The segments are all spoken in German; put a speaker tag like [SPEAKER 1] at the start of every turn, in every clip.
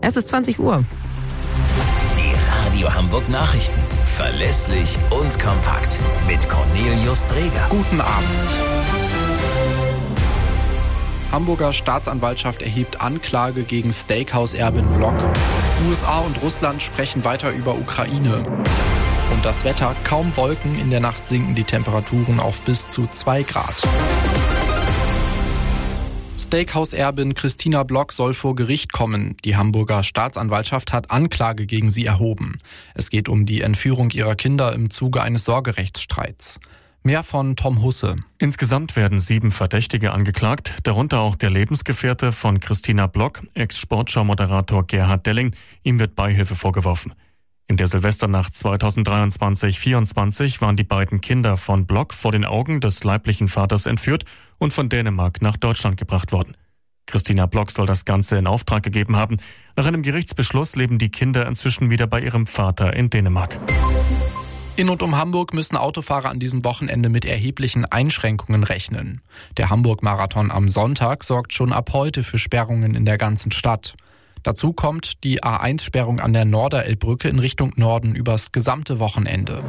[SPEAKER 1] Es ist 20 Uhr.
[SPEAKER 2] Die Radio Hamburg Nachrichten. Verlässlich und kompakt. Mit Cornelius Dreger.
[SPEAKER 3] Guten Abend. Hamburger Staatsanwaltschaft erhebt Anklage gegen Steakhouse-Erbin Block. USA und Russland sprechen weiter über Ukraine. Und das Wetter, kaum Wolken, in der Nacht sinken die Temperaturen auf bis zu 2 Grad. Steakhouse-Erbin Christina Block soll vor Gericht kommen. Die Hamburger Staatsanwaltschaft hat Anklage gegen sie erhoben. Es geht um die Entführung ihrer Kinder im Zuge eines Sorgerechtsstreits. Mehr von Tom Husse.
[SPEAKER 4] Insgesamt werden 7 Verdächtige angeklagt, darunter auch der Lebensgefährte von Christina Block, Ex-Sportschau-Moderator Gerhard Delling. Ihm wird Beihilfe vorgeworfen. In der Silvesternacht 2023/24 waren die beiden Kinder von Block vor den Augen des leiblichen Vaters entführt und von Dänemark nach Deutschland gebracht worden. Christina Block soll das Ganze in Auftrag gegeben haben. Nach einem Gerichtsbeschluss leben die Kinder inzwischen wieder bei ihrem Vater in Dänemark.
[SPEAKER 3] In und um Hamburg müssen Autofahrer an diesem Wochenende mit erheblichen Einschränkungen rechnen. Der Hamburg-Marathon am Sonntag sorgt schon ab heute für Sperrungen in der ganzen Stadt. Dazu kommt die A1-Sperrung an der Norderelbbrücke in Richtung Norden übers gesamte Wochenende.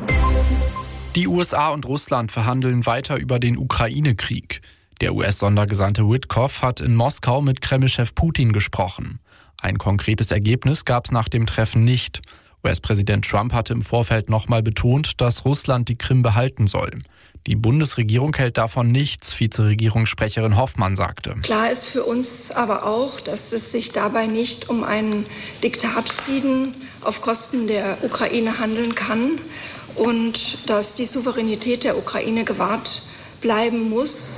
[SPEAKER 3] Die USA und Russland verhandeln weiter über den Ukraine-Krieg. Der US-Sondergesandte Witkoff hat in Moskau mit Kreml-Chef Putin gesprochen. Ein konkretes Ergebnis gab es nach dem Treffen nicht. US-Präsident Trump hatte im Vorfeld nochmal betont, dass Russland die Krim behalten soll. Die Bundesregierung hält davon nichts, Vizeregierungssprecherin Hoffmann sagte.
[SPEAKER 5] Klar ist für uns aber auch, dass es sich dabei nicht um einen Diktatfrieden auf Kosten der Ukraine handeln kann und dass die Souveränität der Ukraine gewahrt bleiben muss.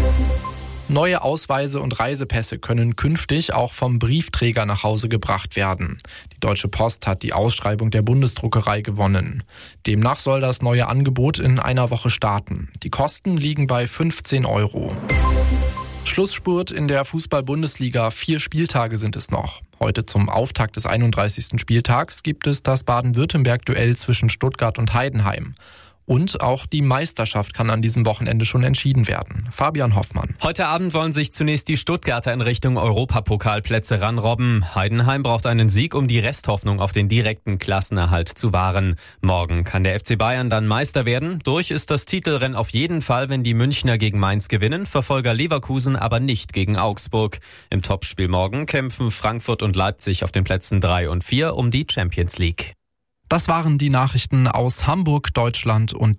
[SPEAKER 3] Neue Ausweise und Reisepässe können künftig auch vom Briefträger nach Hause gebracht werden. Die Deutsche Post hat die Ausschreibung der Bundesdruckerei gewonnen. Demnach soll das neue Angebot in einer Woche starten. Die Kosten liegen bei 15 €. Schlussspurt in der Fußball-Bundesliga. 4 Spieltage sind es noch. Heute zum Auftakt des 31. Spieltags gibt es das Baden-Württemberg-Duell zwischen Stuttgart und Heidenheim. Und auch die Meisterschaft kann an diesem Wochenende schon entschieden werden. Fabian Hoffmann.
[SPEAKER 6] Heute Abend wollen sich zunächst die Stuttgarter in Richtung Europapokalplätze ranrobben. Heidenheim braucht einen Sieg, um die Resthoffnung auf den direkten Klassenerhalt zu wahren. Morgen kann der FC Bayern dann Meister werden. Durch ist das Titelrennen auf jeden Fall, wenn die Münchner gegen Mainz gewinnen, Verfolger Leverkusen aber nicht gegen Augsburg. Im Topspiel morgen kämpfen Frankfurt und Leipzig auf den Plätzen 3 und 4 um die Champions League.
[SPEAKER 3] Das waren die Nachrichten aus Hamburg, Deutschland und